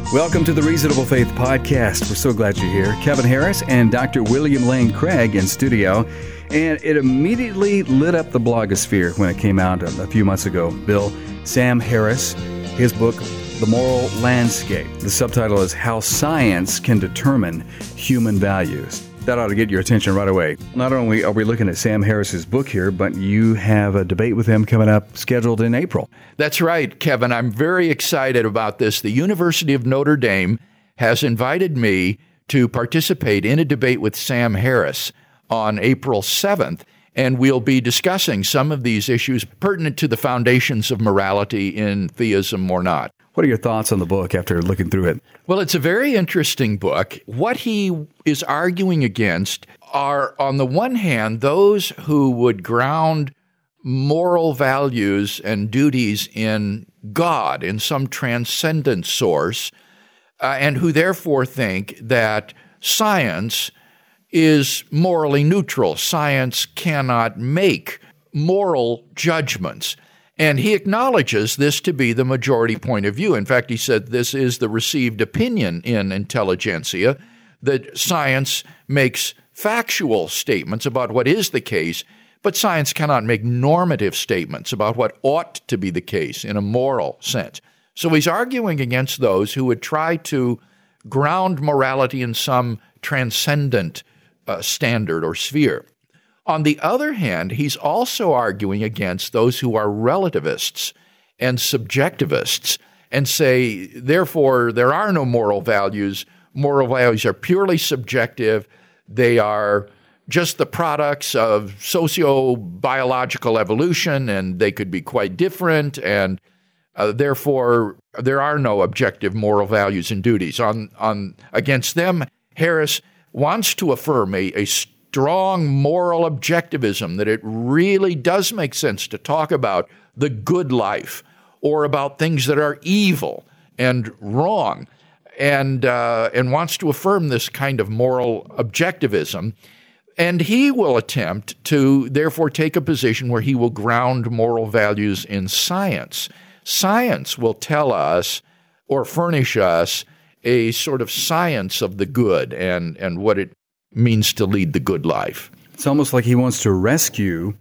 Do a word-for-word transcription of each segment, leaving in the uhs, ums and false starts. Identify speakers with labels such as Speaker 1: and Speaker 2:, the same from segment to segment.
Speaker 1: Welcome to the Reasonable Faith Podcast. We're so glad you're here. Kevin Harris and Doctor William Lane Craig in studio. And it immediately lit up the blogosphere when it came out a few months ago. Bill, Sam Harris, his book, The Moral Landscape. The subtitle is How Science Can Determine Human Values. That ought to get your attention right away. Not only are we looking at Sam Harris's book here, but you have a debate with him coming up scheduled in April.
Speaker 2: That's right, Kevin. I'm very excited about this. The University of Notre Dame has invited me to participate in a debate with Sam Harris on April seventh, and we'll be discussing some of these issues pertinent to the foundations of morality in theism or not.
Speaker 1: What are your thoughts on the book after looking through it?
Speaker 2: Well, it's a very interesting book. What he is arguing against are, on the one hand, those who would ground moral values and duties in God, in some transcendent source, uh, and who therefore think that science is morally neutral. Science cannot make moral judgments. And he acknowledges this to be the majority point of view. In fact, he said this is the received opinion in intelligentsia, that science makes factual statements about what is the case, but science cannot make normative statements about what ought to be the case in a moral sense. So he's arguing against those who would try to ground morality in some transcendent uh, standard or sphere. On the other hand, he's also arguing against those who are relativists and subjectivists and say, therefore, there are no moral values. Moral values are purely subjective. They are just the products of socio-biological evolution, and they could be quite different, and uh, therefore, there are no objective moral values and duties. On, on against them, Harris wants to affirm a, a strong moral objectivism, that it really does make sense to talk about the good life or about things that are evil and wrong, and uh, and wants to affirm this kind of moral objectivism. And he will attempt to, therefore, take a position where he will ground moral values in science. Science will tell us or furnish us a sort of science of the good and, and what it means to lead the good life.
Speaker 1: It's almost like he wants to rescue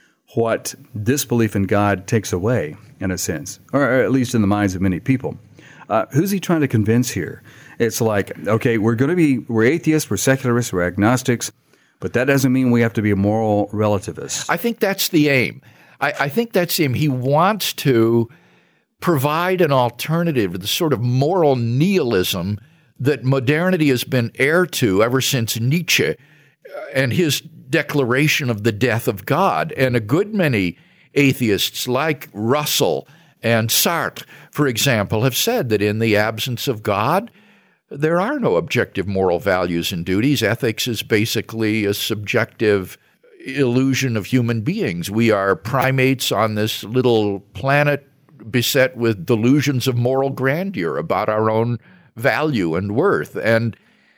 Speaker 1: what disbelief in God takes away, in a sense, or at least in the minds of many people. Uh, who's he trying to convince here? It's like, okay, we're going to be, we're atheists, we're secularists, we're agnostics, but that doesn't mean we have to be a moral relativist.
Speaker 2: I think that's the aim. I, I think that's the aim. He wants to provide an alternative to the sort of moral nihilism that modernity has been heir to ever since Nietzsche and his declaration of the death of God. And a good many atheists like Russell and Sartre, for example, have said that in the absence of God, there are no objective moral values and duties. Ethics is basically a subjective illusion of human beings. We are primates on this little planet beset with delusions of moral grandeur about our own value and worth. And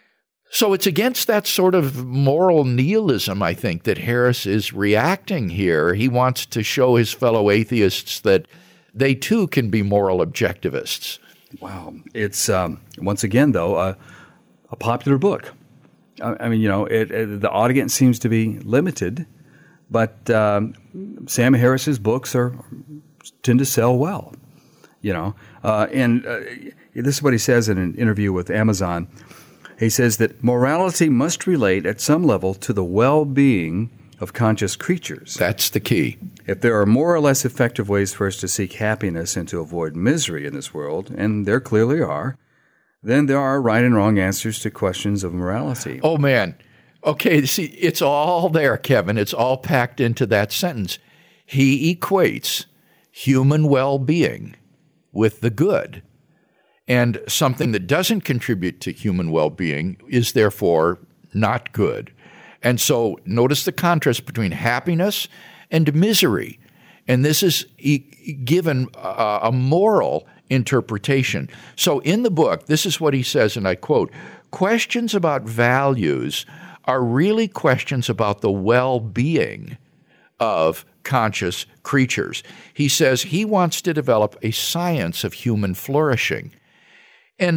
Speaker 2: so it's against that sort of moral nihilism, I think, that Harris is reacting here. He wants to show his fellow atheists that they too can be moral objectivists.
Speaker 1: Wow. It's, um, once again, though, uh, a popular book. I, I mean, you know, it, it, the audience seems to be limited, but um, Sam Harris's books are tend to sell well, you know. Uh, and uh, this is what he says in an interview with Amazon. He says that morality must relate at some level to the well-being of conscious creatures.
Speaker 2: That's the key.
Speaker 1: If there are more or less effective ways for us to seek happiness and to avoid misery in this world, and there clearly are, then there are right and wrong answers to questions of morality.
Speaker 2: Oh, man. Okay, see, it's all there, Kevin. It's all packed into that sentence. He equates human well-being with the good. And something that doesn't contribute to human well-being is therefore not good. And so notice the contrast between happiness and misery. And this is e- given a, a moral interpretation. So in the book, this is what he says, and I quote, "Questions about values are really questions about the well-being of conscious creatures." He says he wants to develop a science of human flourishing. And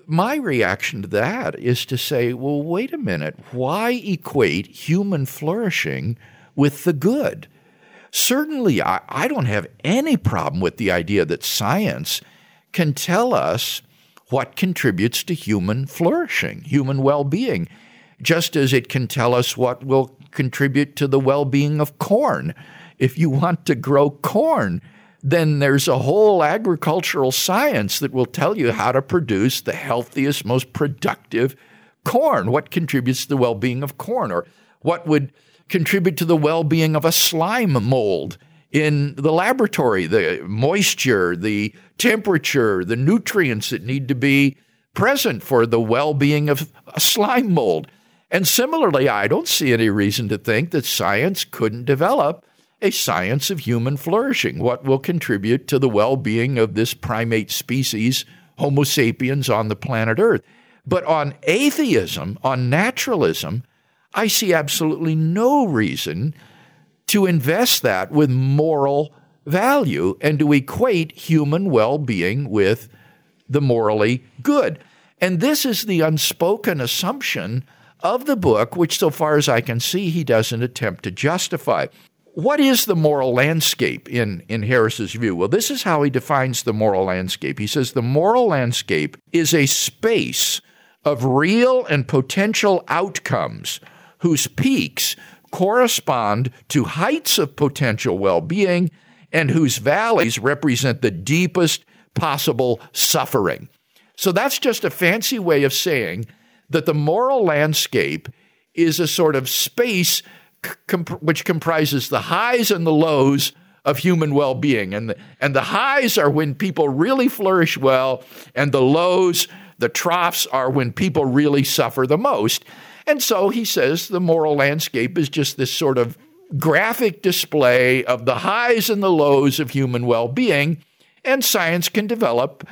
Speaker 2: my reaction to that is to say, well, wait a minute. Why equate human flourishing with the good? Certainly, I, I don't have any problem with the idea that science can tell us what contributes to human flourishing, human well-being, just as it can tell us what will contribute to the well-being of corn. If you want to grow corn, then there's a whole agricultural science that will tell you how to produce the healthiest, most productive corn, what contributes to the well-being of corn, or what would contribute to the well-being of a slime mold in the laboratory, the moisture, the temperature, the nutrients that need to be present for the well-being of a slime mold. And similarly, I don't see any reason to think that science couldn't develop a science of human flourishing, what will contribute to the well-being of this primate species, Homo sapiens, on the planet Earth. But on atheism, on naturalism, I see absolutely no reason to invest that with moral value and to equate human well-being with the morally good. And this is the unspoken assumption of the book, which, so far as I can see, he doesn't attempt to justify. What is the moral landscape in, in Harris's view? Well, this is how he defines the moral landscape. He says the moral landscape is a space of real and potential outcomes whose peaks correspond to heights of potential well-being and whose valleys represent the deepest possible suffering. So that's just a fancy way of saying that the moral landscape is a sort of space comp- which comprises the highs and the lows of human well-being. And the, and the highs are when people really flourish well, and the lows, the troughs, are when people really suffer the most. And so he says the moral landscape is just this sort of graphic display of the highs and the lows of human well-being, and science can develop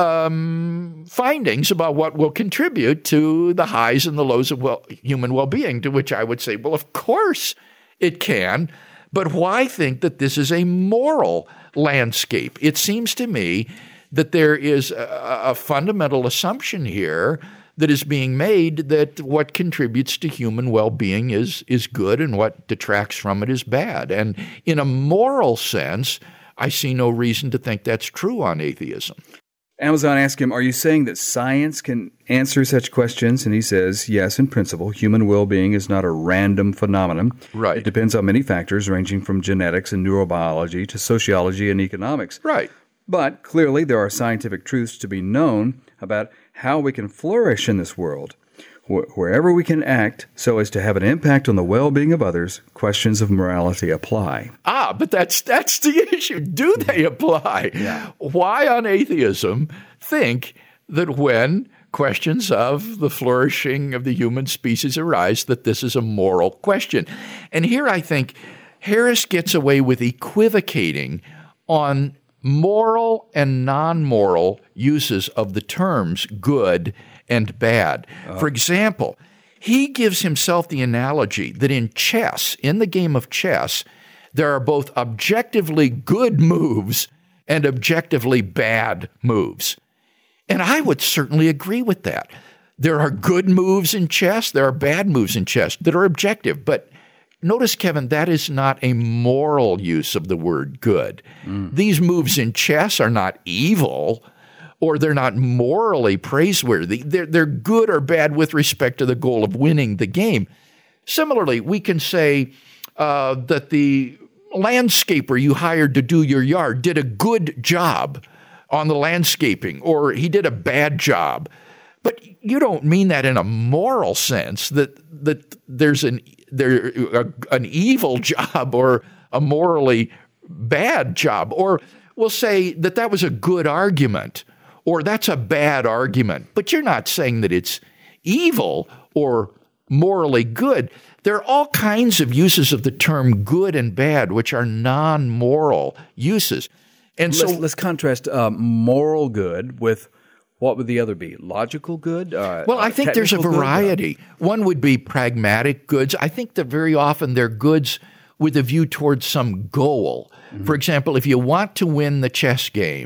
Speaker 2: um, findings about what will contribute to the highs and the lows of well, human well-being, to which I would say, well, of course it can, but why think that this is a moral landscape? It seems to me that there is a, a fundamental assumption here that is being made that what contributes to human well-being is, is good and what detracts from it is bad. And in a moral sense, I see no reason to think that's true on atheism.
Speaker 1: Amazon asked him, are you saying that science can answer such questions? And he says, yes, in principle, human well-being is not a random phenomenon.
Speaker 2: Right.
Speaker 1: It depends on many factors ranging from genetics and neurobiology to sociology and economics.
Speaker 2: Right.
Speaker 1: But clearly there are scientific truths to be known about how we can flourish in this world. Wh- wherever we can act so as to have an impact on the well-being of others, questions of morality apply.
Speaker 2: Ah, but that's that's the issue. Do they apply?
Speaker 1: Yeah.
Speaker 2: Why on atheism think that when questions of the flourishing of the human species arise, that this is a moral question? And here I think Harris gets away with equivocating on moral and non-moral uses of the terms good and bad. Uh, For example, he gives himself the analogy that in chess, in the game of chess, there are both objectively good moves and objectively bad moves. And I would certainly agree with that. There are good moves in chess, there are bad moves in chess that are objective, but notice, Kevin, that is not a moral use of the word good. Mm. These moves in chess are not evil, or they're not morally praiseworthy. They're, they're good or bad with respect to the goal of winning the game. Similarly, we can say uh, that the landscaper you hired to do your yard did a good job on the landscaping, or he did a bad job. But you don't mean that in a moral sense, that that there's an there a, an evil job or a morally bad job. Or we'll say that that was a good argument, or that's a bad argument. But you're not saying that it's evil or morally good. There are all kinds of uses of the term good and bad, which are non-moral uses. And so
Speaker 1: let's, let's contrast uh, moral good with, what would the other be? Logical good? Uh,
Speaker 2: well, I think there's a variety. Good? One would be pragmatic goods. I think that very often they're goods with a view towards some goal. Mm-hmm. For example, if you want to win the chess game,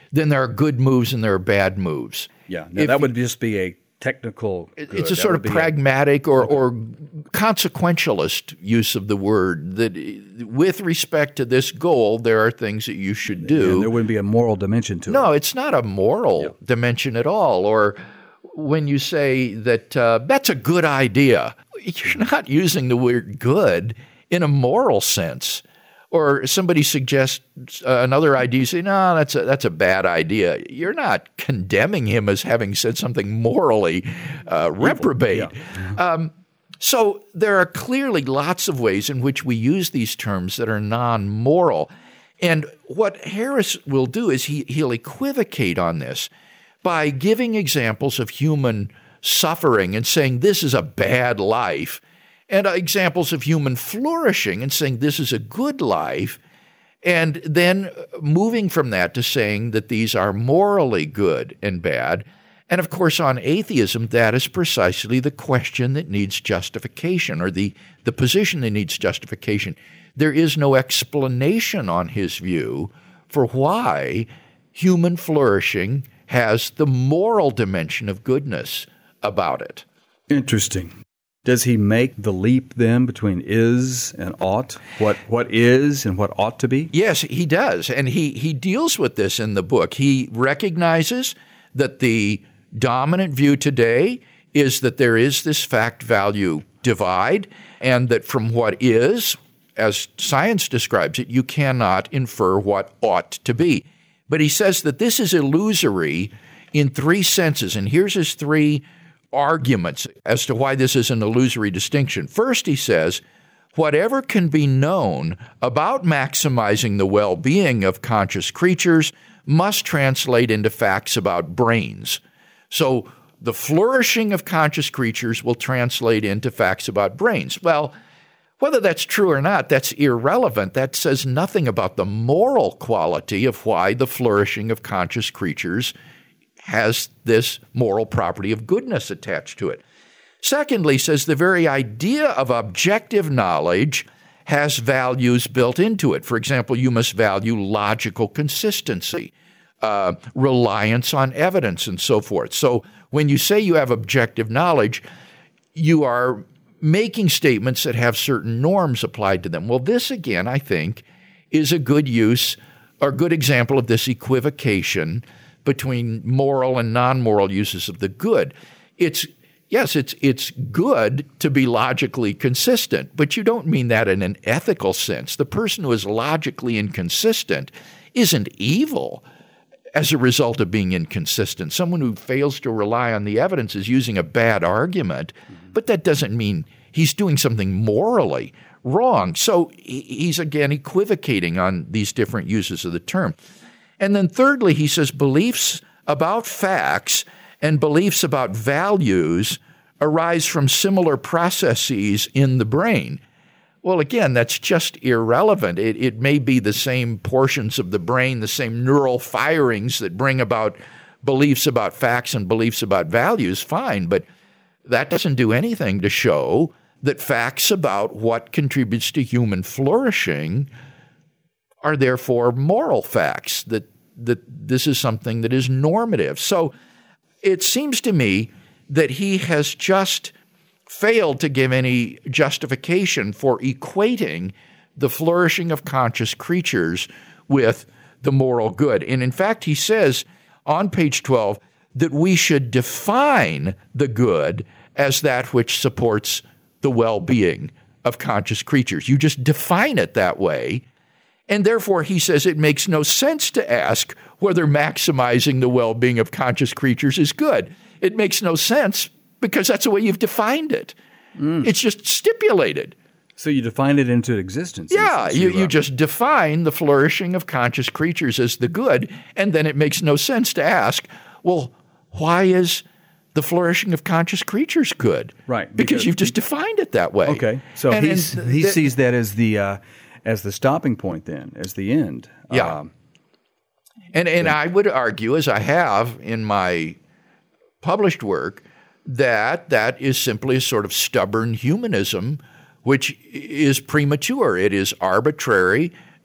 Speaker 2: then there are good moves and there are bad moves.
Speaker 1: Yeah, now
Speaker 2: If-
Speaker 1: that would just be a technical good.
Speaker 2: It's a
Speaker 1: That
Speaker 2: sort
Speaker 1: would
Speaker 2: of
Speaker 1: be a-
Speaker 2: pragmatic or, or consequentialist use of the word, that with respect to this goal, there are things that you should do.
Speaker 1: and there wouldn't be a moral dimension to it.
Speaker 2: No, it's not a moral dimension at all. Or when you say that uh, that's a good idea, you're not using the word good in a moral sense. Or somebody suggests uh, another idea, you say, no, that's a, that's a bad idea. You're not condemning him as having said something morally uh, reprobate.
Speaker 1: Yeah.
Speaker 2: Um, so there are clearly lots of ways in which we use these terms that are non-moral. And what Harris will do is he, he'll equivocate on this by giving examples of human suffering and saying this is a bad life, and examples of human flourishing and saying this is a good life, and then moving from that to saying that these are morally good and bad. And of course, on atheism, that is precisely the question that needs justification, or the, the position that needs justification. There is no explanation on his view for why human flourishing has the moral dimension of goodness about it.
Speaker 1: Interesting. Does he make the leap then between is and ought? What what is and what ought to be?
Speaker 2: Yes, he does. And he, he deals with this in the book. He recognizes that the dominant view today is that there is this fact-value divide, and that from what is, as science describes it, you cannot infer what ought to be. But he says that this is illusory in three senses, and here's his three arguments as to why this is an illusory distinction. First, he says, whatever can be known about maximizing the well-being of conscious creatures must translate into facts about brains. So the flourishing of conscious creatures will translate into facts about brains. Well, whether that's true or not, that's irrelevant. That says nothing about the moral quality of why the flourishing of conscious creatures has this moral property of goodness attached to it. Secondly, says the very idea of objective knowledge has values built into it. For example, you must value logical consistency, uh, reliance on evidence, and so forth. So when you say you have objective knowledge, you are making statements that have certain norms applied to them. Well, this, again, I think, is a good use or good example of this equivocation between moral and non-moral uses of the good. It's yes, it's it's good to be logically consistent, but you don't mean that in an ethical sense. The person who is logically inconsistent isn't evil as a result of being inconsistent. Someone who fails to rely on the evidence is using a bad argument, but that doesn't mean he's doing something morally wrong. So he's again equivocating on these different uses of the term. And then thirdly, he says beliefs about facts and beliefs about values arise from similar processes in the brain. Well, again, that's just irrelevant. It, it may be the same portions of the brain, the same neural firings that bring about beliefs about facts and beliefs about values, fine, but that doesn't do anything to show that facts about what contributes to human flourishing are therefore moral facts, that that this is something that is normative. So it seems to me that he has just failed to give any justification for equating the flourishing of conscious creatures with the moral good. And in fact, he says on page twelve that we should define the good as that which supports the well-being of conscious creatures. You just define it that way. And therefore, he says it makes no sense to ask whether maximizing the well-being of conscious creatures is good. It makes no sense because that's the way you've defined it. Mm. It's just stipulated.
Speaker 1: So you define it into existence.
Speaker 2: Yeah, you, you just define the flourishing of conscious creatures as the good, and then it makes no sense to ask, well, why is the flourishing of conscious creatures good?
Speaker 1: Right.
Speaker 2: Because,
Speaker 1: because
Speaker 2: you've just defined it that way.
Speaker 1: Okay. So
Speaker 2: and,
Speaker 1: he's,
Speaker 2: and
Speaker 1: he
Speaker 2: th-
Speaker 1: sees that as the uh, as the stopping point then, as the end.
Speaker 2: Yeah.
Speaker 1: Um,
Speaker 2: and and I would argue, as I have in my published work, that that is simply a sort of stubborn humanism, which is premature. It is arbitrary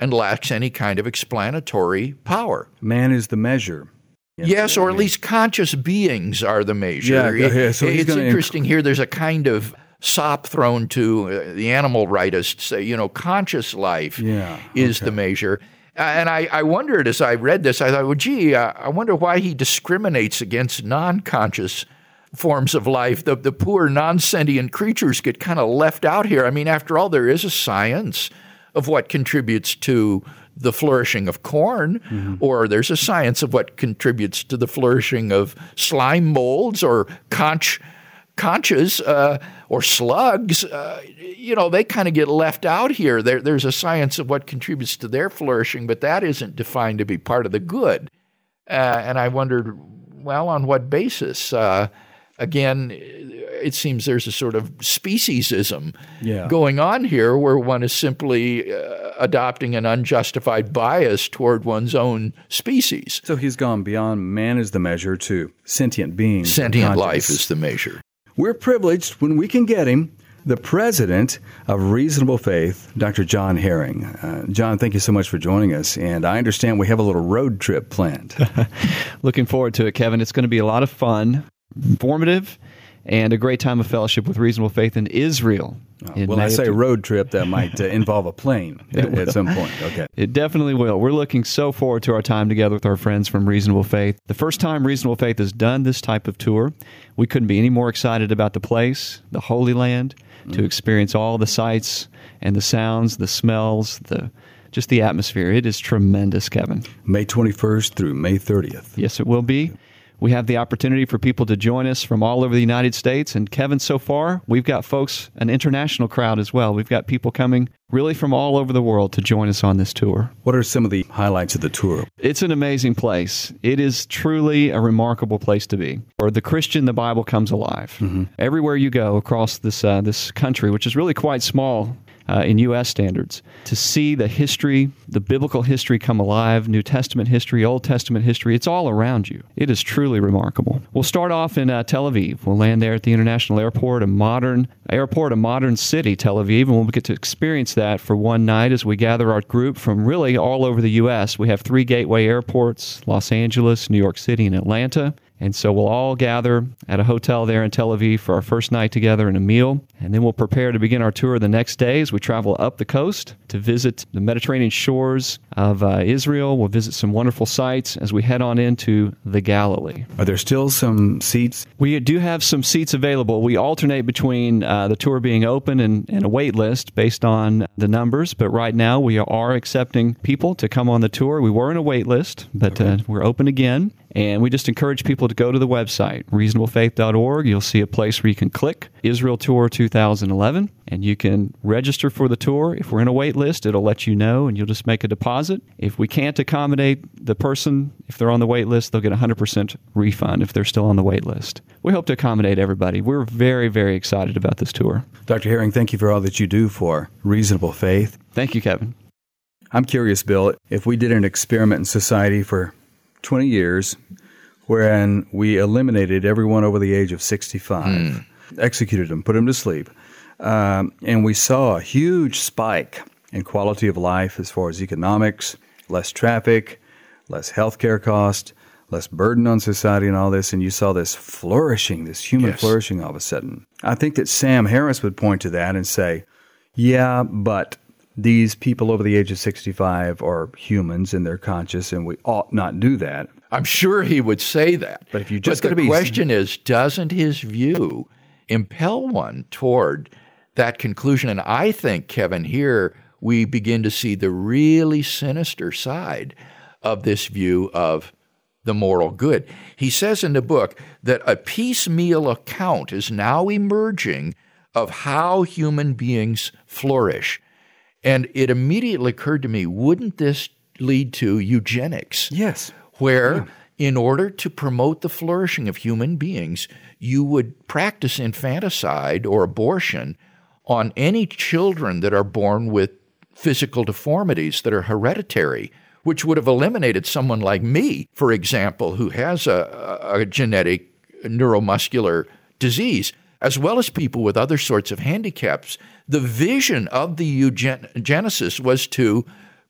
Speaker 2: and lacks any kind of explanatory power.
Speaker 1: Man is the measure.
Speaker 2: Yes, yes or at least conscious beings are the measure.
Speaker 1: Yeah, yeah, so
Speaker 2: it's
Speaker 1: gonna
Speaker 2: interesting
Speaker 1: inc-
Speaker 2: here. There's a kind of sop thrown to uh, the animal rightists, say, you know, conscious life
Speaker 1: yeah,
Speaker 2: is
Speaker 1: okay.
Speaker 2: the measure. Uh, and I, I wondered as I read this, I thought, well, gee, uh, I wonder why he discriminates against non-conscious forms of life. The, the poor non-sentient creatures get kind of left out here. I mean, after all, there is a science of what contributes to the flourishing of corn, mm-hmm. or there's a science of what contributes to the flourishing of slime molds or conch, conches uh, or slugs. Uh, you know, they kind of get left out here. There, there's a science of what contributes to their flourishing, but that isn't defined to be part of the good. Uh, and I wondered, well, on what basis? Uh, again, it seems there's a sort of speciesism
Speaker 1: yeah.
Speaker 2: going on here where one is simply uh, adopting an unjustified bias toward one's own species.
Speaker 1: So he's gone beyond man is the measure to sentient beings.
Speaker 2: Sentient life is the measure.
Speaker 1: We're privileged when we can get him, the president of Reasonable Faith, Doctor John Herring. Uh, John, thank you so much for joining us. And I understand we have a little road trip planned.
Speaker 3: Looking forward to it, Kevin. It's going to be a lot of fun, informative, and a great time of fellowship with Reasonable Faith in Israel.
Speaker 1: Oh, well, I say road trip, that might uh, involve a plane at, at some point. Okay.
Speaker 3: It definitely will. We're looking so forward to our time together with our friends from Reasonable Faith. The first time Reasonable Faith has done this type of tour, we couldn't be any more excited about the place, the Holy Land, mm. to experience all the sights and the sounds, the smells, the just the atmosphere. It is tremendous, Kevin.
Speaker 1: May twenty-first through May thirtieth.
Speaker 3: Yes, it will be. We have the opportunity for people to join us from all over the United States. And Kevin, so far, we've got folks, an international crowd as well. We've got people coming really from all over the world to join us on this tour.
Speaker 1: What are some of the highlights of the tour?
Speaker 3: It's an amazing place. It is truly a remarkable place to be. For the Christian, the Bible comes alive. Mm-hmm. Everywhere you go across this uh, this country, which is really quite small, Uh, in U S standards, to see the history, the biblical history come alive, New Testament history, Old Testament history, it's all around you. It is truly remarkable. We'll start off in uh, Tel Aviv. We'll land there at the International Airport, a modern airport, a modern city, Tel Aviv, and we'll get to experience that for one night as we gather our group from really all over the U S. We have three gateway airports, Los Angeles, New York City, and Atlanta. And so we'll all gather at a hotel there in Tel Aviv for our first night together and a meal. And then we'll prepare to begin our tour the next day as we travel up the coast to visit the Mediterranean shores of uh, Israel. We'll visit some wonderful sites as we head on into the Galilee.
Speaker 1: Are there still some seats?
Speaker 3: We do have some seats available. We alternate between uh, the tour being open and, and a wait list based on the numbers. But right now we are accepting people to come on the tour. We were in a wait list, but okay. uh, we're open again. And we just encourage people to go to the website, reasonable faith dot org. You'll see a place where you can click Israel Tour two thousand eleven, and you can register for the tour. If we're in a wait list, it'll let you know, and you'll just make a deposit. If we can't accommodate the person, if they're on the wait list, they'll get a one hundred percent refund if they're still on the wait list. We hope to accommodate everybody. We're very, very excited about this tour.
Speaker 1: Doctor Herring, thank you for all that you do for Reasonable Faith.
Speaker 3: Thank you, Kevin.
Speaker 1: I'm curious, Bill, if we did an experiment in society for twenty years, wherein we eliminated everyone over the age of sixty-five, mm. executed them, put them to sleep, um, and we saw a huge spike in quality of life as far as economics, less traffic, less healthcare cost, less burden on society and all this, and you saw this flourishing, this human yes. flourishing all of a sudden. I think that Sam Harris would point to that and say, yeah, but these people over the age of sixty-five are humans and they're conscious, and we ought not do that.
Speaker 2: I'm sure he would say that.
Speaker 1: But if you just
Speaker 2: but the
Speaker 1: be...
Speaker 2: question is, doesn't his view impel one toward that conclusion? And I think, Kevin, here we begin to see the really sinister side of this view of the moral good. He says in the book that a piecemeal account is now emerging of how human beings flourish. And it immediately occurred to me, wouldn't this lead to eugenics?
Speaker 1: Yes.
Speaker 2: Where,
Speaker 1: yeah.
Speaker 2: in order to promote the flourishing of human beings, you would practice infanticide or abortion on any children that are born with physical deformities that are hereditary, which would have eliminated someone like me, for example, who has a, a genetic neuromuscular disease, as well as people with other sorts of handicaps. The vision of the eugenesis was to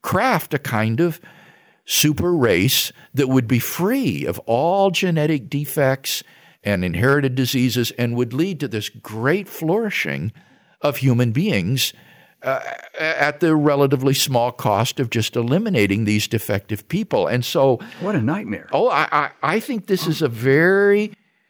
Speaker 2: craft a kind of super race that would be free of all genetic defects and inherited diseases and would lead to this great flourishing of human beings uh, at the relatively small cost of just eliminating these defective people. And so,
Speaker 1: what a nightmare.
Speaker 2: Oh, I, I, I think this is a very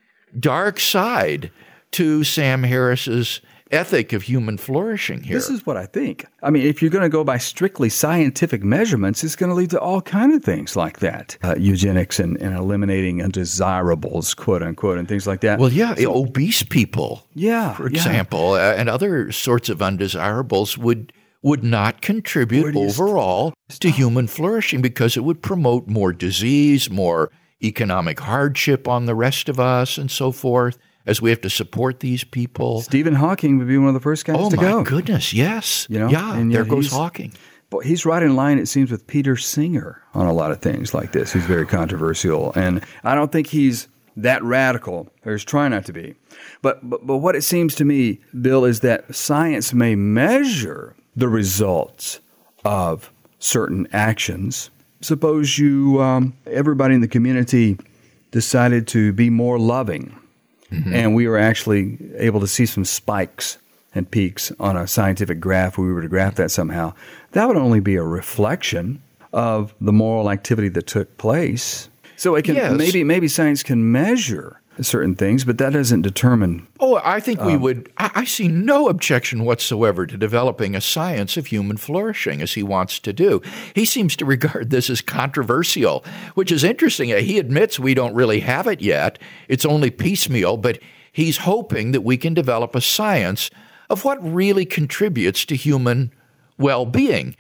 Speaker 2: dark side to Sam Harris's ethic of human flourishing here.
Speaker 1: This is what I think. I mean, if you're going to go by strictly scientific measurements, it's going to lead to all kinds of things like that. Uh, eugenics and, and eliminating undesirables, quote unquote, and things like that.
Speaker 2: Well, yeah, so, obese people,
Speaker 1: yeah,
Speaker 2: for
Speaker 1: yeah.
Speaker 2: example, uh, and other sorts of undesirables would would not contribute overall to human flourishing because it would promote more disease, more economic hardship on the rest of us, and so forth, as we have to support these people.
Speaker 1: Stephen Hawking would be one of the first guys
Speaker 2: oh,
Speaker 1: to go.
Speaker 2: Oh, my goodness, yes.
Speaker 1: You know,
Speaker 2: yeah,
Speaker 1: and
Speaker 2: there goes Hawking.
Speaker 1: But he's right in line, it seems, with Peter Singer on a lot of things like this. He's very controversial. And I don't think he's that radical, or he's trying not to be. But, but, but what it seems to me, Bill, is that science may measure the results of certain actions. Suppose you, um, everybody in the community decided to be more loving. Mm-hmm. And we were actually able to see some spikes and peaks on a scientific graph. If we were to graph that somehow, that would only be a reflection of the moral activity that took place. So it can
Speaker 2: yes.
Speaker 1: maybe maybe science can measure certain things, but that doesn't determine.
Speaker 2: Oh, I think we
Speaker 1: um,
Speaker 2: would. I, I see no objection whatsoever to developing a science of human flourishing, as he wants to do. He seems to regard this as controversial, which is interesting. He admits we don't really have it yet. It's only piecemeal, but he's hoping that we can develop a science of what really contributes to human well-being.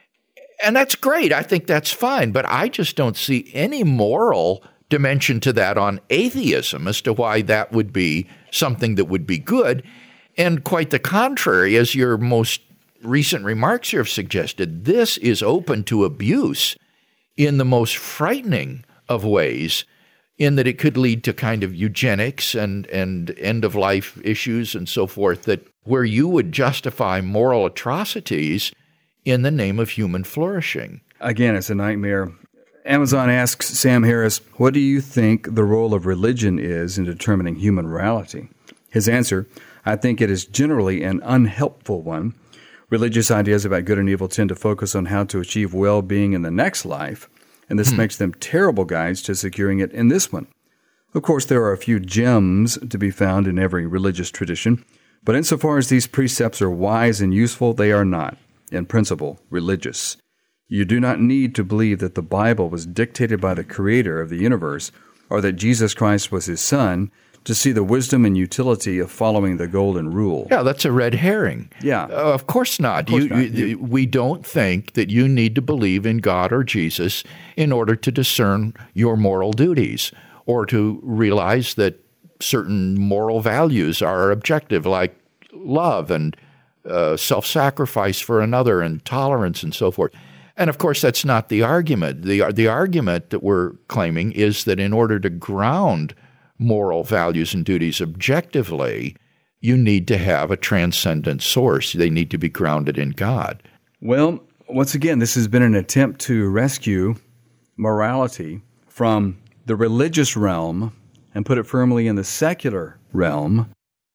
Speaker 2: And that's great. I think that's fine, but I just don't see any moral dimension to that on atheism as to why that would be something that would be good. And quite the contrary, as your most recent remarks here have suggested, this is open to abuse in the most frightening of ways, in that it could lead to kind of eugenics and, and end-of-life issues and so forth, that where you would justify moral atrocities in the name of human flourishing.
Speaker 1: Again, it's a nightmare. Amazon asks Sam Harris, what do you think the role of religion is in determining human morality? His answer, I think it is generally an unhelpful one. Religious ideas about good and evil tend to focus on how to achieve well-being in the next life, and this hmm. makes them terrible guides to securing it in this one. Of course, there are a few gems to be found in every religious tradition, but insofar as these precepts are wise and useful, they are not, in principle, religious. You do not need to believe that the Bible was dictated by the Creator of the universe, or that Jesus Christ was His Son, to see the wisdom and utility of following the golden rule.
Speaker 2: Yeah, that's a red herring.
Speaker 1: Yeah.
Speaker 2: Uh, of course not.
Speaker 1: Of course
Speaker 2: you,
Speaker 1: not.
Speaker 2: You, we don't think that you need to believe in God or Jesus in order to discern your moral duties, or to realize that certain moral values are objective, like love and uh, self-sacrifice for another and tolerance and so forth. And, of course, that's not the argument. The, the argument that we're claiming is that in order to ground moral values and duties objectively, you need to have a transcendent source. They need to be grounded in God.
Speaker 1: Well, once again, this has been an attempt to rescue morality from the religious realm and put it firmly in the secular realm.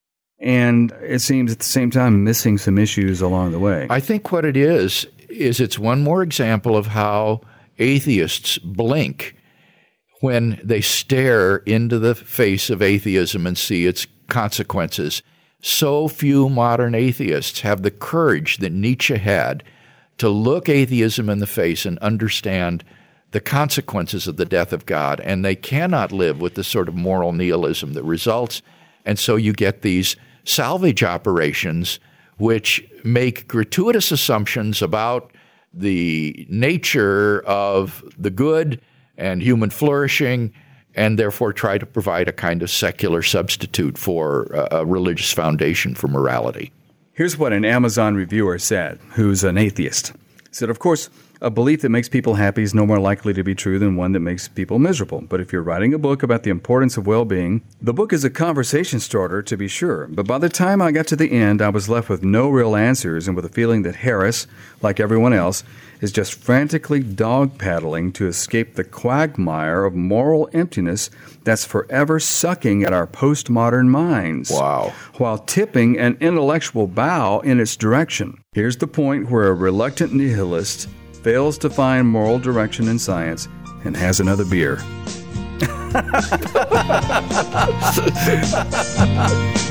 Speaker 1: And it seems at the same time missing some issues along the way.
Speaker 2: I think what it is, is it's one more example of how atheists blink when they stare into the face of atheism and see its consequences. So few modern atheists have the courage that Nietzsche had to look atheism in the face and understand the consequences of the death of God, and they cannot live with the sort of moral nihilism that results. And so you get these salvage operations which make gratuitous assumptions about the nature of the good and human flourishing, and therefore try to provide a kind of secular substitute for a religious foundation for morality.
Speaker 1: Here's what an Amazon reviewer said, who's an atheist. He said, of course, A belief that makes people happy is no more likely to be true than one that makes people miserable. But if you're writing a book about the importance of well-being, the book is a conversation starter, to be sure. But by the time I got to the end, I was left with no real answers and with a feeling that Harris, like everyone else, is just frantically dog-paddling to escape the quagmire of moral emptiness that's forever sucking at our postmodern minds.
Speaker 2: Wow.
Speaker 1: While tipping an intellectual bow in its direction. Here's the point where a reluctant nihilist fails to find moral direction in science and has another beer.